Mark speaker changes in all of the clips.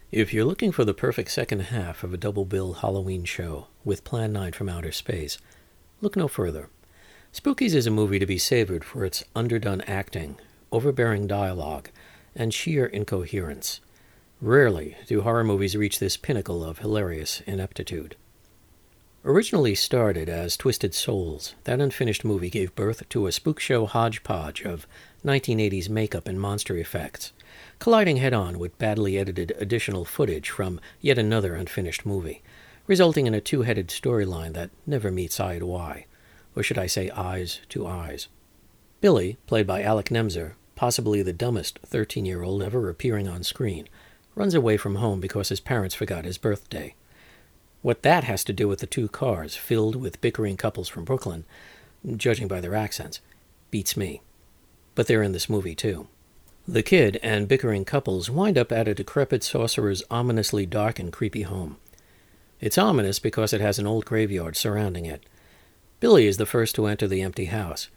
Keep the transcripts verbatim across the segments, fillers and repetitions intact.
Speaker 1: If you're looking for the perfect second half of a double bill Halloween show with Plan nine from Outer Space, look no further. Spookies is a movie to be savored for its underdone acting, overbearing dialogue, and sheer incoherence. Rarely do horror movies reach this pinnacle of hilarious ineptitude. Originally started as Twisted Souls, that unfinished movie gave birth to a spook show hodgepodge of nineteen eighties makeup and monster effects, colliding head-on with badly edited additional footage from yet another unfinished movie, resulting in a two-headed storyline that never meets eye to eye, or should I say eyes to eyes. Billy, played by Alec Nemser, possibly the dumbest thirteen-year-old ever appearing on screen, runs away from home because his parents forgot his birthday. What that has to do with the two cars filled with bickering couples from Brooklyn, judging by their accents, beats me. But they're in this movie, too. The kid and bickering couples wind up at a decrepit sorcerer's ominously dark and creepy home. It's ominous because it has an old graveyard surrounding it. Billy is the first to enter the empty house.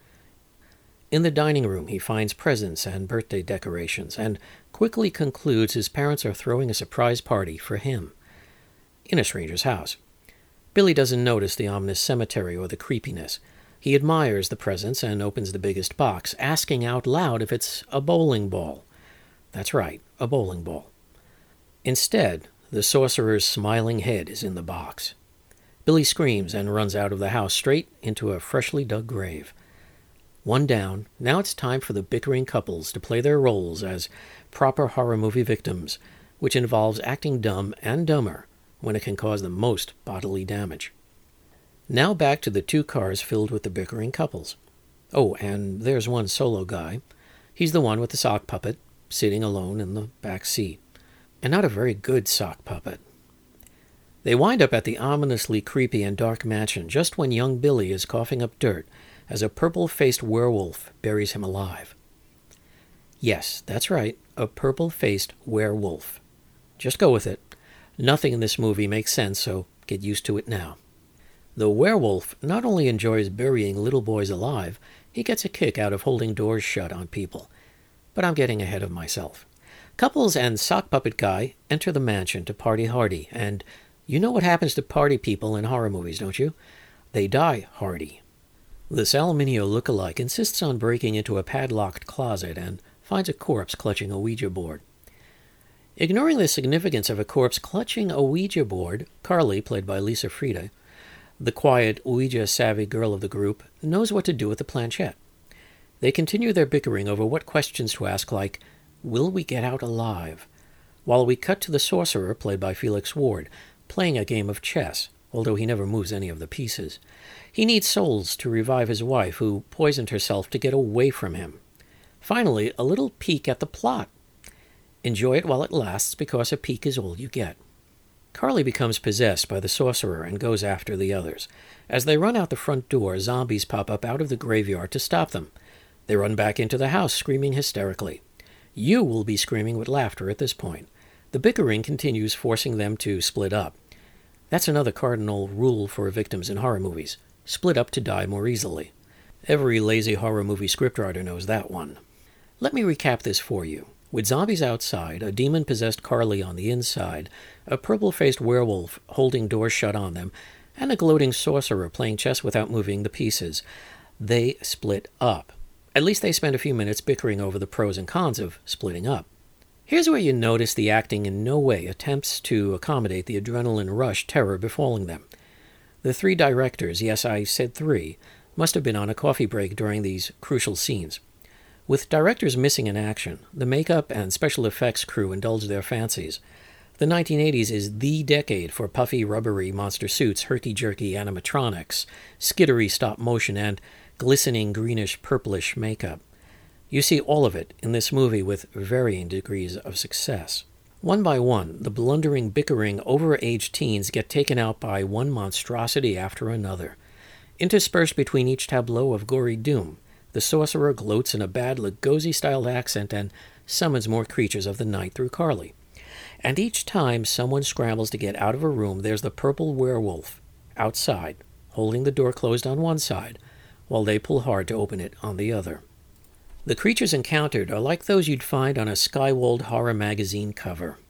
Speaker 1: In the dining room, he finds presents and birthday decorations, and quickly concludes his parents are throwing a surprise party for him. In a stranger's house. Billy doesn't notice the ominous cemetery or the creepiness. He admires the presents and opens the biggest box, asking out loud if it's a bowling ball. That's right, a bowling ball. Instead, the sorcerer's smiling head is in the box. Billy screams and runs out of the house straight into a freshly dug grave. One down, now it's time for the bickering couples to play their roles as proper horror movie victims, which involves acting dumb and dumber when it can cause the most bodily damage. Now back to the two cars filled with the bickering couples. Oh, and there's one solo guy. He's the one with the sock puppet, sitting alone in the back seat. And not a very good sock puppet. They wind up at the ominously creepy and dark mansion just when young Billy is coughing up dirt as a purple-faced werewolf buries him alive. Yes, that's right, a purple-faced werewolf. Just go with it. Nothing in this movie makes sense, so get used to it now. The werewolf not only enjoys burying little boys alive, he gets a kick out of holding doors shut on people. But I'm getting ahead of myself. Couples and sock puppet guy enter the mansion to party hardy, and you know what happens to party people in horror movies, don't you? They die hardy. The Sal Mineo lookalike insists on breaking into a padlocked closet and finds a corpse clutching a Ouija board. Ignoring the significance of a corpse clutching a Ouija board, Carly, played by Lisa Frieda, the quiet, Ouija-savvy girl of the group, knows what to do with the planchette. They continue their bickering over what questions to ask, like, will we get out alive? While we cut to the sorcerer, played by Felix Ward, playing a game of chess, although he never moves any of the pieces. He needs souls to revive his wife, who poisoned herself to get away from him. Finally, a little peek at the plot. Enjoy it while it lasts, because a peek is all you get. Carly becomes possessed by the sorcerer and goes after the others. As they run out the front door, zombies pop up out of the graveyard to stop them. They run back into the house, screaming hysterically. You will be screaming with laughter at this point. The bickering continues, forcing them to split up. That's another cardinal rule for victims in horror movies. Split up to die more easily. Every lazy horror movie scriptwriter knows that one. Let me recap this for you. With zombies outside, a demon-possessed Carly on the inside, a purple-faced werewolf holding doors shut on them, and a gloating sorcerer playing chess without moving the pieces, they split up. At least they spend a few minutes bickering over the pros and cons of splitting up. Here's where you notice the acting in no way attempts to accommodate the adrenaline rush terror befalling them. The three directors, yes, I said three, must have been on a coffee break during these crucial scenes. With directors missing in action, the makeup and special effects crew indulge their fancies. The nineteen eighties is the decade for puffy, rubbery monster suits, herky-jerky animatronics, skittery stop-motion, and glistening greenish-purplish makeup. You see all of it in this movie with varying degrees of success. One by one, the blundering, bickering, over-aged teens get taken out by one monstrosity after another. Interspersed between each tableau of gory doom, the sorcerer gloats in a bad Lugosi-styled accent and summons more creatures of the night through Carly. And each time someone scrambles to get out of a room, there's the purple werewolf outside, holding the door closed on one side, while they pull hard to open it on the other. The creatures encountered are like those you'd find on a Skywald horror magazine cover.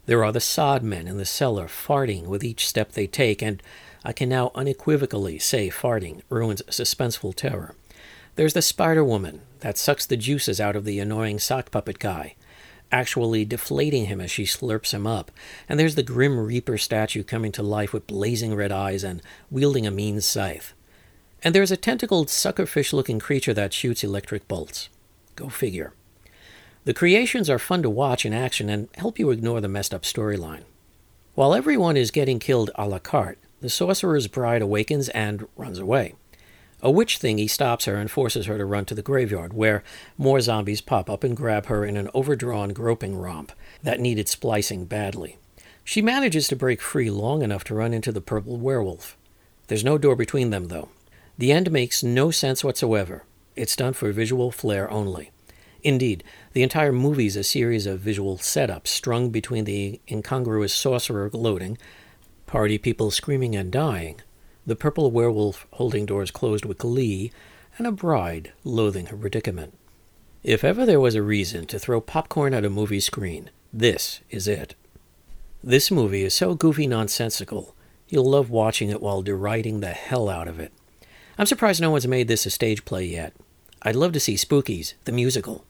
Speaker 1: There are the sod men in the cellar farting with each step they take, and I can now unequivocally say farting ruins suspenseful terror. There's the Spider-Woman that sucks the juices out of the annoying sock puppet guy, actually deflating him as she slurps him up. And there's the Grim Reaper statue coming to life with blazing red eyes and wielding a mean scythe. And there's a tentacled suckerfish-looking creature that shoots electric bolts. Go figure. The creations are fun to watch in action and help you ignore the messed-up storyline. While everyone is getting killed a la carte, the sorcerer's bride awakens and runs away. A witch thingy stops her and forces her to run to the graveyard, where more zombies pop up and grab her in an overdrawn groping romp that needed splicing badly. She manages to break free long enough to run into the purple werewolf. There's no door between them, though. The end makes no sense whatsoever. It's done for visual flair only. Indeed, the entire movie is a series of visual setups strung between the incongruous sorcerer gloating, party people screaming and dying, the purple werewolf holding doors closed with glee, and a bride loathing her predicament. If ever there was a reason to throw popcorn at a movie screen, this is it. This movie is so goofy nonsensical, you'll love watching it while deriding the hell out of it. I'm surprised no one's made this a stage play yet. I'd love to see Spookies, the musical.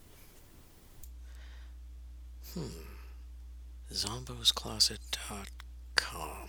Speaker 1: Hmm. zombos closet dot com